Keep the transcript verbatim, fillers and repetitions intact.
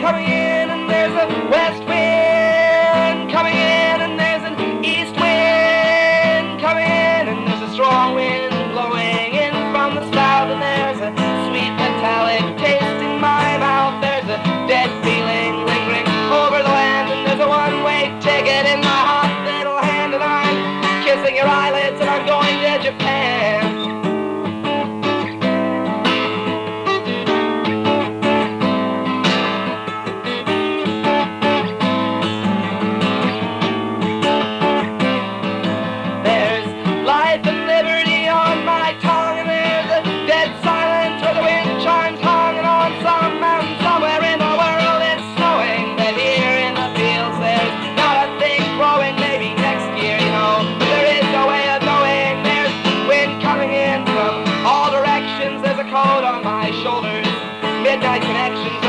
coming in, and there's a west wind coming in, and there's an east wind coming in, and there's a strong wind blowing in from the south, and there's a sweet metallic taste in my mouth. There's a dead feeling lingering over the land, and there's a one-way ticket in my hot little hand, and I'm kissing your eyelids, and I'm going to Japan. Coat on my shoulders, midnight connections.